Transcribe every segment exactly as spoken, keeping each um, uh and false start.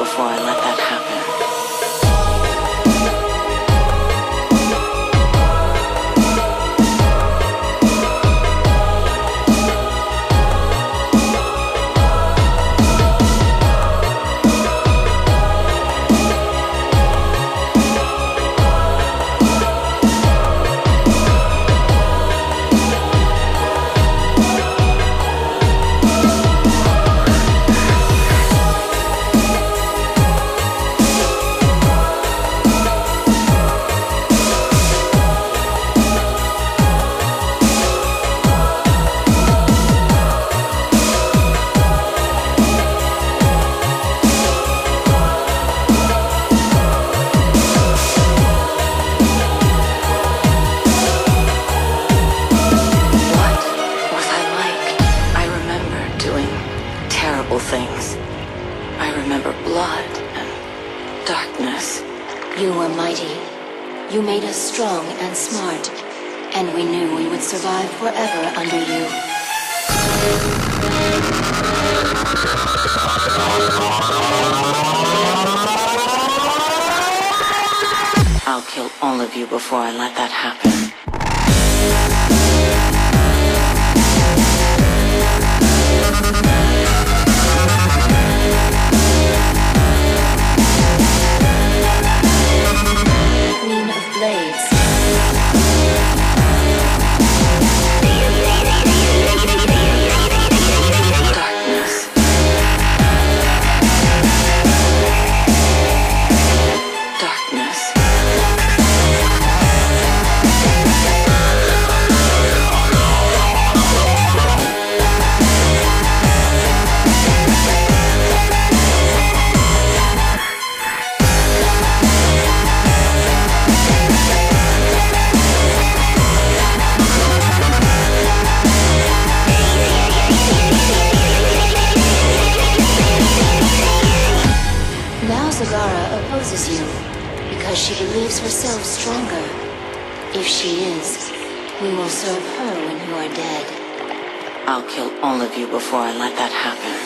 before I let that happen. Things. I remember blood and darkness. You were mighty. You made us strong and smart, and we knew we would survive forever under you. I'll kill all of you before I let that happen. Zagara opposes you because she believes herself stronger. If she is, we will serve her when you are dead. I'll kill all of you before I let that happen.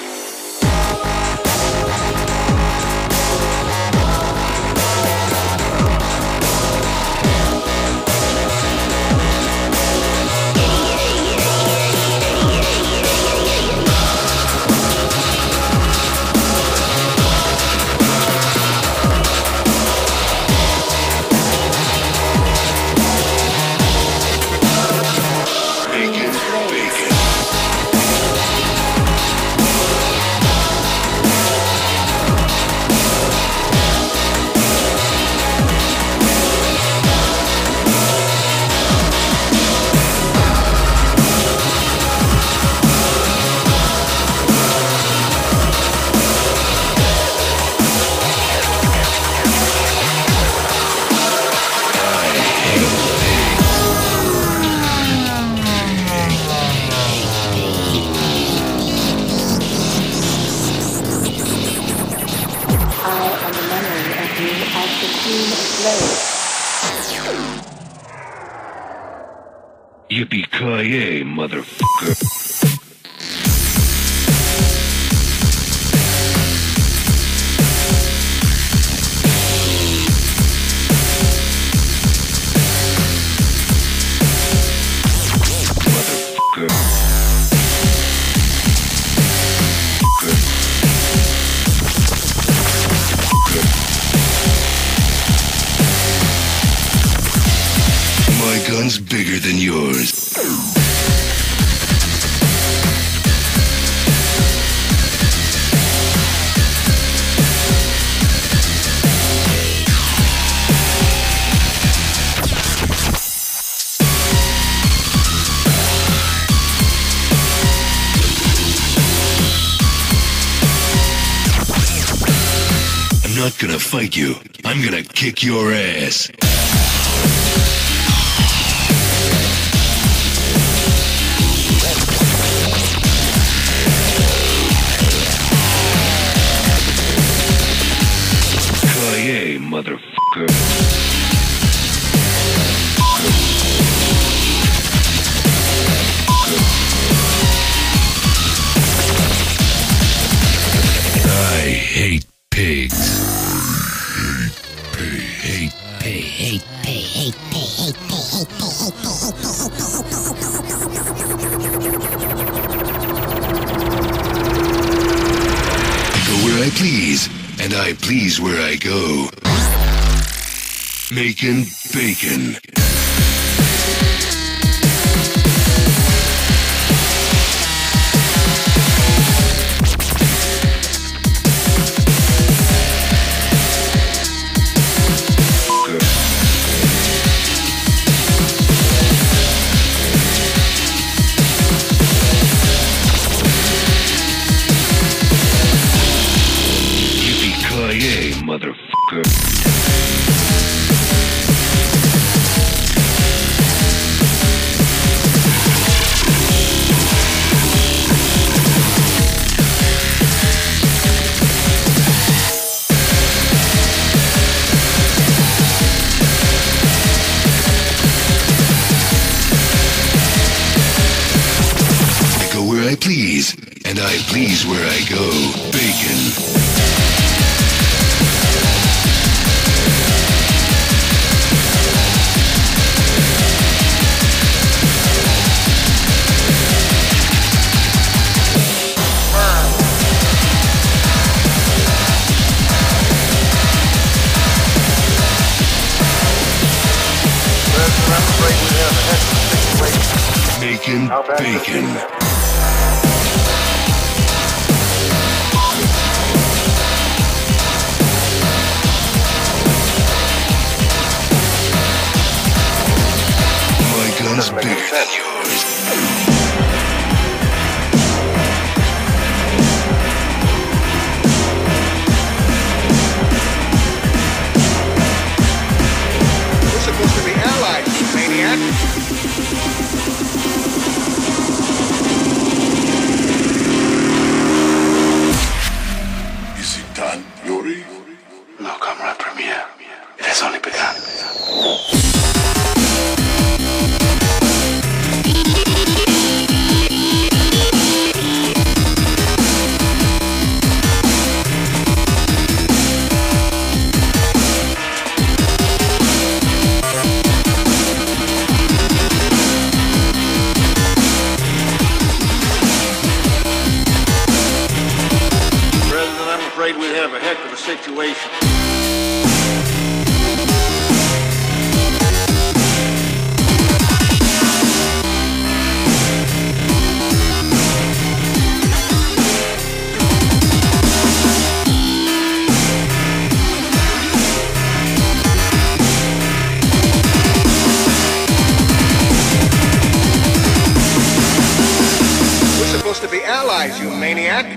Yippee-ki-yay, motherfucker. Gun's bigger than yours. I'm not gonna fight you. I'm gonna kick your ass. Hey, motherfucker. I hate pigs. Where I please, and I please where I go. Making bacon. Yippee-ki-yay, motherfucker. Where I please, and I please where I go. Bacon. Making bacon. Gun's bigger than yours. We're supposed to be allies, you maniac. Is it done, Yuri? No, Comrade Premier. It has only begun. Afraid we have a heck of a situation. We're supposed to be allies, you maniac.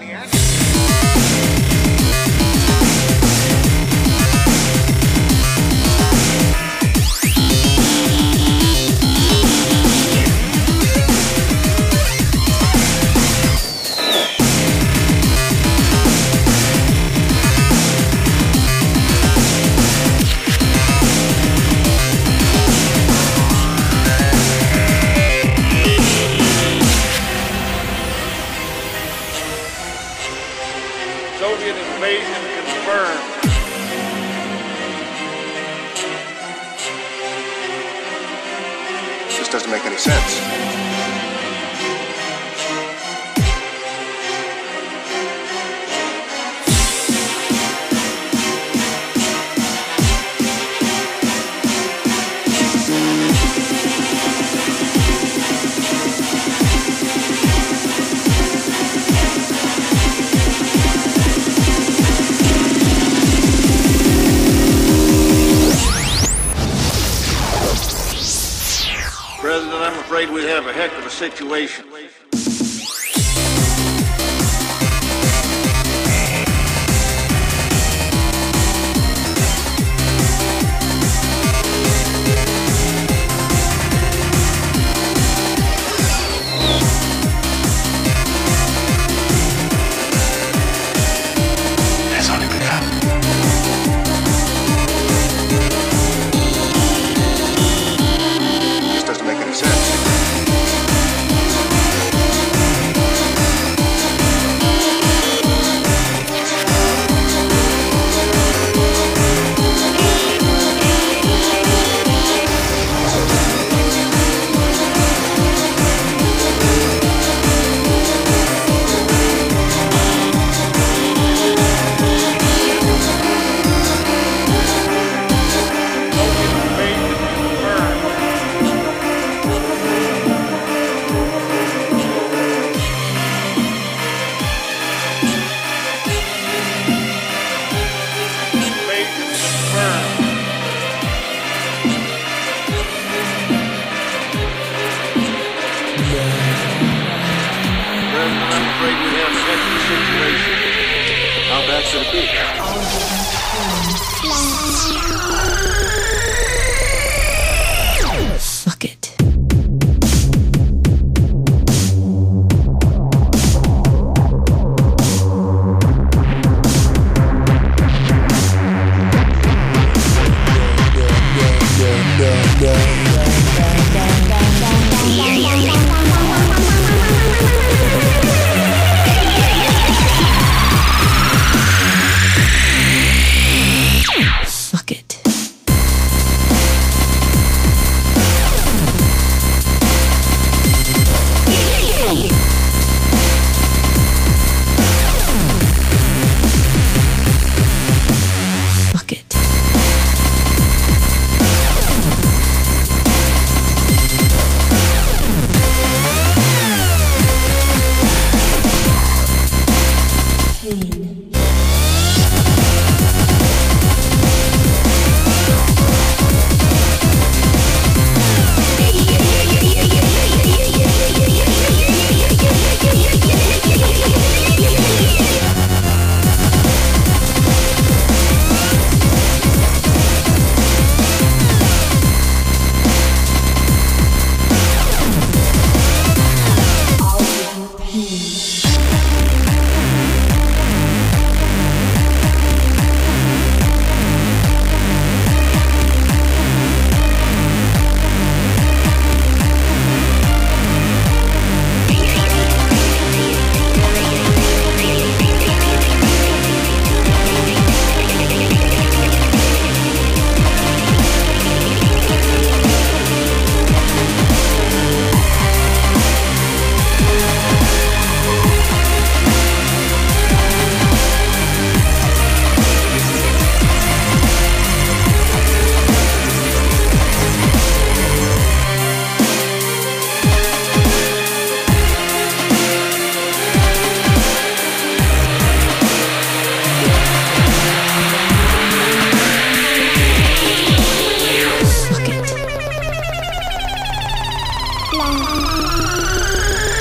Soviet invasion confirmed. This doesn't make any sense. President, I'm afraid we have a heck of a situation. Has only begun. This doesn't make any sense. place to be, Fuck it. Fuck it. Fuck it. Fuck it.